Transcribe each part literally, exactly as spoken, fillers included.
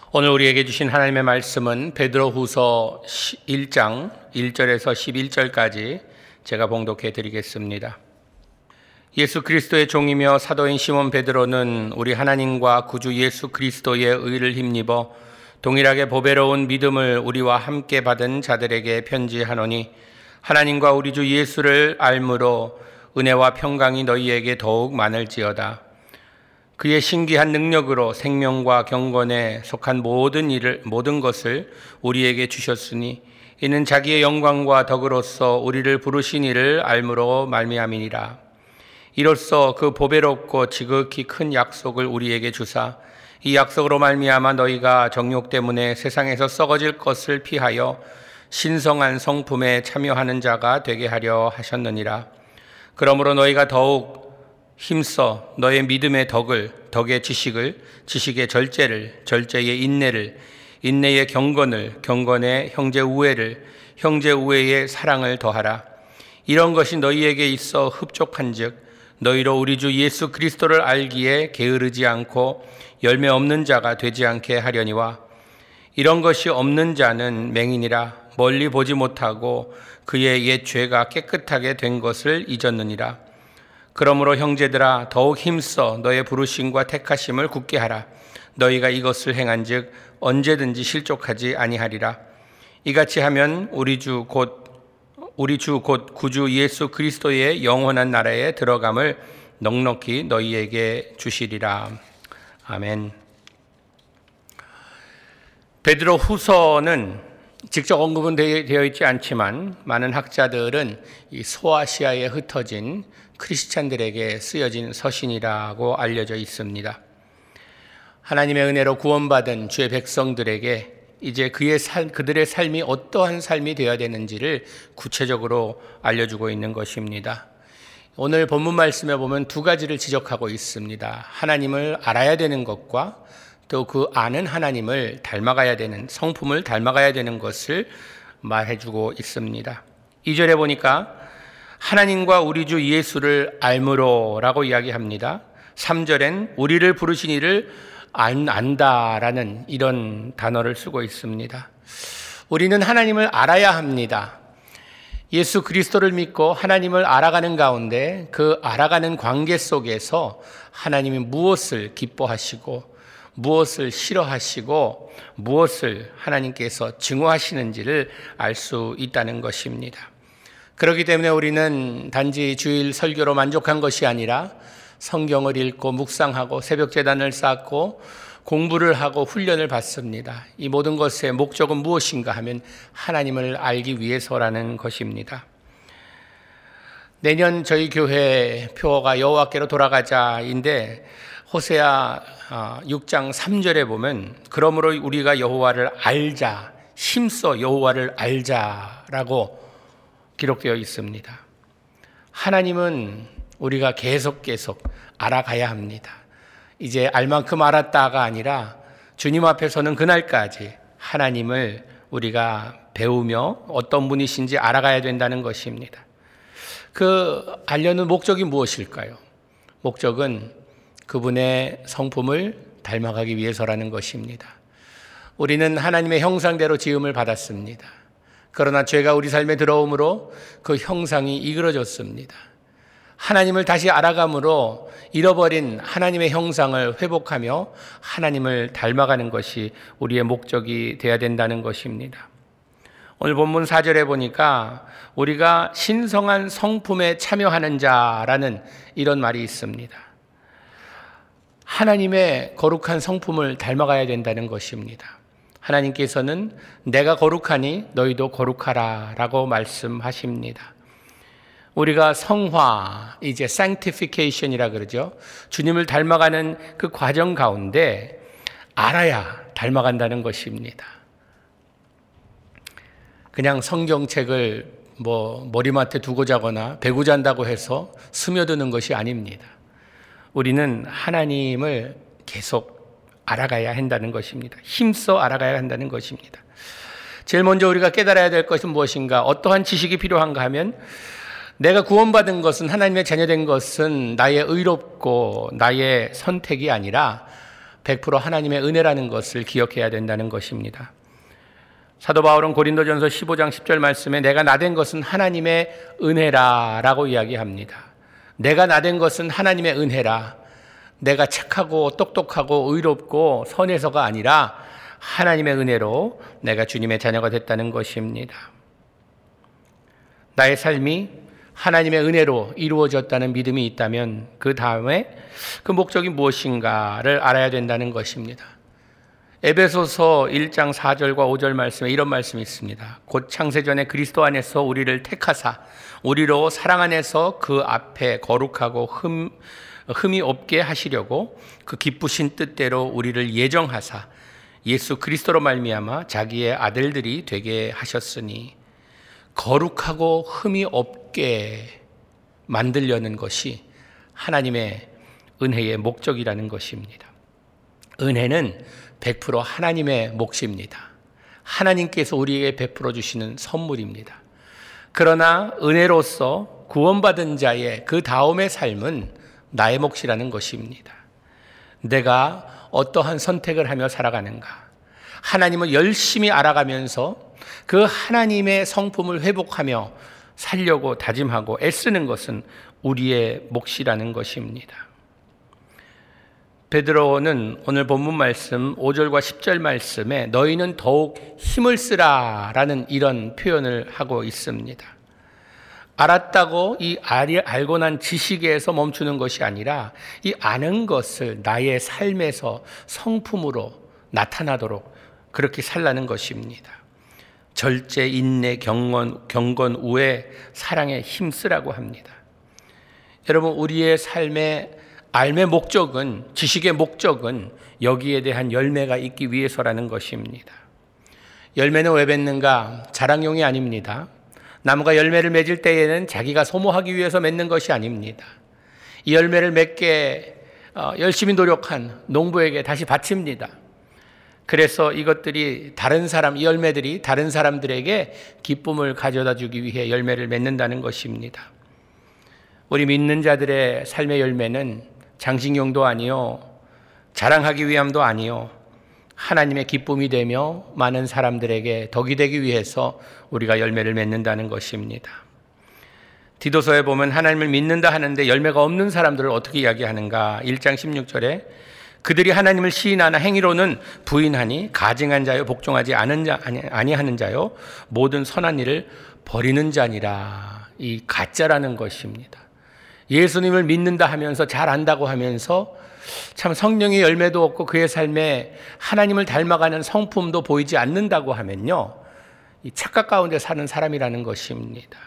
오늘 우리에게 주신 하나님의 말씀은 베드로후서 일 장 일 절에서 십일 절까지 제가 봉독해 드리겠습니다. 예수 그리스도의 종이며 사도인 시몬 베드로는 우리 하나님과 구주 예수 그리스도의 의를 힘입어 동일하게 보배로운 믿음을 우리와 함께 받은 자들에게 편지하노니, 하나님과 우리 주 예수를 알므로 은혜와 평강이 너희에게 더욱 많을지어다. 그의 신기한 능력으로 생명과 경건에 속한 모든 일을 모든 것을 우리에게 주셨으니, 이는 자기의 영광과 덕으로서 우리를 부르신 이를 알므로 말미암이니라. 이로써 그 보배롭고 지극히 큰 약속을 우리에게 주사, 이 약속으로 말미암아 너희가 정욕 때문에 세상에서 썩어질 것을 피하여 신성한 성품에 참여하는 자가 되게 하려 하셨느니라. 그러므로 너희가 더욱 힘써 너의 믿음의 덕을, 덕의 지식을, 지식의 절제를, 절제의 인내를, 인내의 경건을, 경건의 형제 우애를, 형제 우애의 사랑을 더하라. 이런 것이 너희에게 있어 흡족한즉 너희로 우리 주 예수 그리스도를 알기에 게으르지 않고 열매 없는 자가 되지 않게 하려니와, 이런 것이 없는 자는 맹인이라 멀리 보지 못하고 그의 옛 죄가 깨끗하게 된 것을 잊었느니라. 그러므로 형제들아, 더욱 힘써 너의 부르심과 택하심을 굳게 하라. 너희가 이것을 행한즉 언제든지 실족하지 아니하리라. 이같이 하면 우리 주 곧 우리 주 곧 구주 예수 그리스도의 영원한 나라에 들어감을 넉넉히 너희에게 주시리라. 아멘. 베드로 후서는 직접 언급은 되어 있지 않지만 많은 학자들은 이 소아시아에 흩어진 크리스찬들에게 쓰여진 서신이라고 알려져 있습니다. 하나님의 은혜로 구원받은 주의 백성들에게 이제 그의 삶, 그들의 삶이 어떠한 삶이 되어야 되는지를 구체적으로 알려주고 있는 것입니다. 오늘 본문 말씀에 보면 두 가지를 지적하고 있습니다. 하나님을 알아야 되는 것과 또 그 아는 하나님을 닮아가야 되는, 성품을 닮아가야 되는 것을 말해주고 있습니다. 이 절에 보니까 하나님과 우리 주 예수를 알므로 라고 이야기합니다. 삼 절엔 우리를 부르신 이를 안, 안다라는 이런 단어를 쓰고 있습니다. 우리는 하나님을 알아야 합니다. 예수 그리스도를 믿고 하나님을 알아가는 가운데 그 알아가는 관계 속에서 하나님이 무엇을 기뻐하시고 무엇을 싫어하시고 무엇을 하나님께서 증오하시는지를 알 수 있다는 것입니다. 그렇기 때문에 우리는 단지 주일 설교로 만족한 것이 아니라 성경을 읽고 묵상하고 새벽 제단을 쌓고 공부를 하고 훈련을 받습니다. 이 모든 것의 목적은 무엇인가 하면 하나님을 알기 위해서라는 것입니다. 내년 저희 교회 표어가 여호와께로 돌아가자인데, 호세아 육 장 삼 절에 보면 그러므로 우리가 여호와를 알자, 힘써 여호와를 알자라고 기록되어 있습니다. 하나님은 우리가 계속 계속 알아가야 합니다. 이제 알만큼 알았다가 아니라 주님 앞에 서는 그날까지 하나님을 우리가 배우며 어떤 분이신지 알아가야 된다는 것입니다. 그 알려는 목적이 무엇일까요? 목적은 그분의 성품을 닮아가기 위해서라는 것입니다. 우리는 하나님의 형상대로 지음을 받았습니다. 그러나 죄가 우리 삶에 들어오므로 그 형상이 이그러졌습니다. 하나님을 다시 알아감으로 잃어버린 하나님의 형상을 회복하며 하나님을 닮아가는 것이 우리의 목적이 되어야 된다는 것입니다. 오늘 본문 사 절에 보니까 우리가 신성한 성품에 참여하는 자라는 이런 말이 있습니다. 하나님의 거룩한 성품을 닮아가야 된다는 것입니다. 하나님께서는 내가 거룩하니 너희도 거룩하라 라고 말씀하십니다. 우리가 성화, 이제 sanctification이라 그러죠. 주님을 닮아가는 그 과정 가운데 알아야 닮아간다는 것입니다. 그냥 성경책을 뭐 머리맡에 두고 자거나 배고 잔다고 해서 스며드는 것이 아닙니다. 우리는 하나님을 계속 알아가야 한다는 것입니다. 힘써 알아가야 한다는 것입니다. 제일 먼저 우리가 깨달아야 될 것은 무엇인가? 어떠한 지식이 필요한가 하면, 내가 구원받은 것은, 하나님의 자녀된 것은 나의 의롭고 나의 선택이 아니라 백 퍼센트 하나님의 은혜라는 것을 기억해야 된다는 것입니다. 사도 바울은 고린도전서 십오 장 십 절 말씀에 내가 나된 것은 하나님의 은혜라 라고 이야기합니다. 내가 나된 것은 하나님의 은혜라. 내가 착하고 똑똑하고 의롭고 선해서가 아니라 하나님의 은혜로 내가 주님의 자녀가 됐다는 것입니다. 나의 삶이 하나님의 은혜로 이루어졌다는 믿음이 있다면 그 다음에 그 목적이 무엇인가를 알아야 된다는 것입니다. 에베소서 일 장 사 절과 오 절 말씀에 이런 말씀이 있습니다. 곧 창세전에 그리스도 안에서 우리를 택하사 우리로 사랑 안에서 그 앞에 거룩하고 흠, 흠이 없게 하시려고 그 기쁘신 뜻대로 우리를 예정하사 예수 그리스도로 말미암아 자기의 아들들이 되게 하셨으니 거룩하고 흠이 없게 만들려는 것이 하나님의 은혜의 목적이라는 것입니다. 은혜는 백 퍼센트 하나님의 몫입니다. 하나님께서 우리에게 베풀어 주시는 선물입니다. 그러나 은혜로서 구원받은 자의 그 다음의 삶은 나의 몫이라는 것입니다. 내가 어떠한 선택을 하며 살아가는가? 하나님을 열심히 알아가면서 그 하나님의 성품을 회복하며 살려고 다짐하고 애쓰는 것은 우리의 몫이라는 것입니다. 베드로는 오늘 본문 말씀 오 절과 십 절 말씀에 너희는 더욱 힘을 쓰라 라는 이런 표현을 하고 있습니다. 알았다고 이 알고 난 지식에서 멈추는 것이 아니라 이 아는 것을 나의 삶에서 성품으로 나타나도록 그렇게 살라는 것입니다. 절제, 인내, 경건, 경건, 우애, 사랑에 힘쓰라고 합니다. 여러분, 우리의 삶의 삶의 목적은, 지식의 목적은 여기에 대한 열매가 있기 위해서라는 것입니다. 열매는 왜 맺는가? 자랑용이 아닙니다. 나무가 열매를 맺을 때에는 자기가 소모하기 위해서 맺는 것이 아닙니다. 이 열매를 맺게 열심히 노력한 농부에게 다시 바칩니다. 그래서 이것들이 다른 사람, 이 열매들이 다른 사람들에게 기쁨을 가져다 주기 위해 열매를 맺는다는 것입니다. 우리 믿는 자들의 삶의 열매는 장식용도 아니요, 자랑하기 위함도 아니요, 하나님의 기쁨이 되며 많은 사람들에게 덕이 되기 위해서 우리가 열매를 맺는다는 것입니다. 디도서에 보면 하나님을 믿는다 하는데 열매가 없는 사람들을 어떻게 이야기하는가? 일 장 십육 절에 그들이 하나님을 시인하나 행위로는 부인하니 가증한 자요 복종하지 않은 자 아니하는 자요 모든 선한 일을 버리는 자니라. 이 가짜라는 것입니다. 예수님을 믿는다 하면서 잘 안다고 하면서 참 성령의 열매도 없고 그의 삶에 하나님을 닮아가는 성품도 보이지 않는다고 하면요, 이 착각 가운데 사는 사람이라는 것입니다.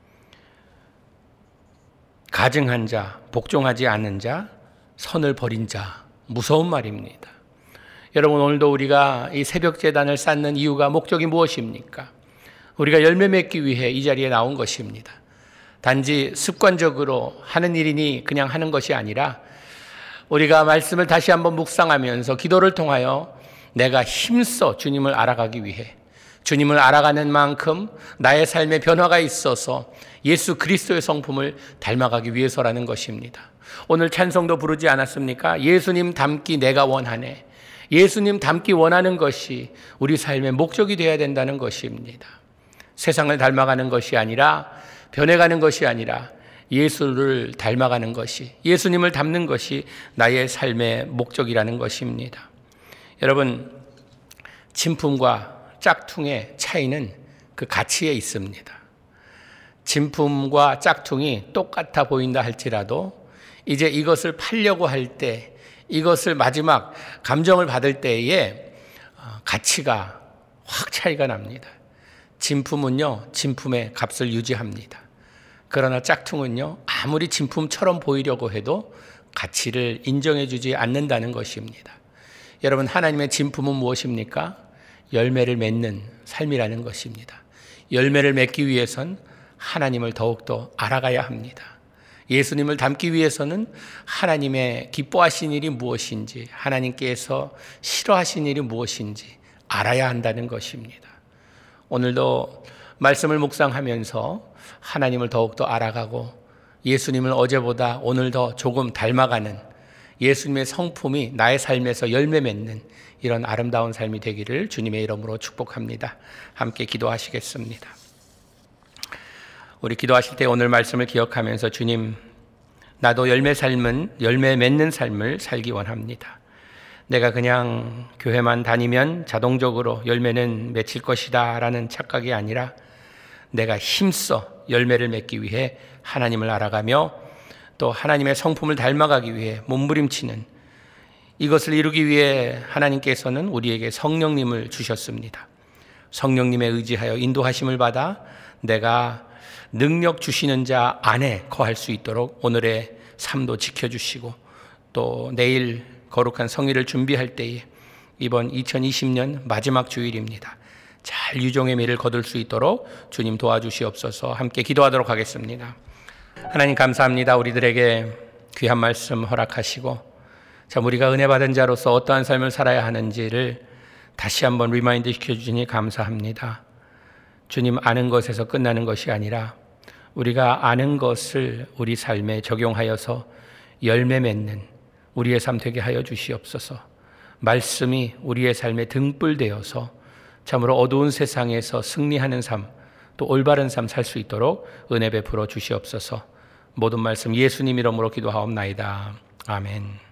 가증한 자, 복종하지 않는 자, 선을 버린 자, 무서운 말입니다. 여러분, 오늘도 우리가 이 새벽 제단을 쌓는 이유가, 목적이 무엇입니까? 우리가 열매 맺기 위해 이 자리에 나온 것입니다. 단지 습관적으로 하는 일이니 그냥 하는 것이 아니라 우리가 말씀을 다시 한번 묵상하면서 기도를 통하여 내가 힘써 주님을 알아가기 위해, 주님을 알아가는 만큼 나의 삶에 변화가 있어서 예수 그리스도의 성품을 닮아가기 위해서라는 것입니다. 오늘 찬송도 부르지 않았습니까? 예수님 닮기 내가 원하네. 예수님 닮기 원하는 것이 우리 삶의 목적이 되어야 된다는 것입니다. 세상을 닮아가는 것이 아니라, 변해가는 것이 아니라 예수를 닮아가는 것이, 예수님을 닮는 것이 나의 삶의 목적이라는 것입니다. 여러분, 진품과 짝퉁의 차이는 그 가치에 있습니다. 진품과 짝퉁이 똑같아 보인다 할지라도 이제 이것을 팔려고 할 때, 이것을 마지막 감정을 받을 때에 가치가 확 차이가 납니다. 진품은요, 진품의 값을 유지합니다. 그러나 짝퉁은요, 아무리 진품처럼 보이려고 해도 가치를 인정해 주지 않는다는 것입니다. 여러분, 하나님의 진품은 무엇입니까? 열매를 맺는 삶이라는 것입니다. 열매를 맺기 위해선 하나님을 더욱더 알아가야 합니다. 예수님을 닮기 위해서는 하나님의 기뻐하신 일이 무엇인지, 하나님께서 싫어하신 일이 무엇인지 알아야 한다는 것입니다. 오늘도 말씀을 묵상하면서 하나님을 더욱더 알아가고 예수님을 어제보다 오늘 더 조금 닮아가는 예수님의 성품이 나의 삶에서 열매 맺는 이런 아름다운 삶이 되기를 주님의 이름으로 축복합니다. 함께 기도하시겠습니다. 우리 기도하실 때 오늘 말씀을 기억하면서 주님, 나도 열매 삶은 열매 맺는 삶을 살기 원합니다. 내가 그냥 교회만 다니면 자동적으로 열매는 맺힐 것이다 라는 착각이 아니라 내가 힘써 열매를 맺기 위해 하나님을 알아가며 또 하나님의 성품을 닮아가기 위해 몸부림치는, 이것을 이루기 위해 하나님께서는 우리에게 성령님을 주셨습니다. 성령님에 의지하여 인도하심을 받아 내가 능력 주시는 자 안에 거할 수 있도록 오늘의 삶도 지켜주시고, 또 내일 거룩한 성일을 준비할 때에 이번 이천이십 년 마지막 주일입니다. 잘 유종의 미를 거둘 수 있도록 주님 도와주시옵소서. 함께 기도하도록 하겠습니다. 하나님 감사합니다. 우리들에게 귀한 말씀 허락하시고, 참 우리가 은혜 받은 자로서 어떠한 삶을 살아야 하는지를 다시 한번 리마인드 시켜주시니 감사합니다. 주님, 아는 것에서 끝나는 것이 아니라 우리가 아는 것을 우리 삶에 적용하여서 열매 맺는 우리의 삶 되게 하여 주시옵소서. 말씀이 우리의 삶에 등불되어서 참으로 어두운 세상에서 승리하는 삶, 또 올바른 삶 살 수 있도록 은혜 베풀어 주시옵소서. 모든 말씀 예수님 이름으로 기도하옵나이다. 아멘.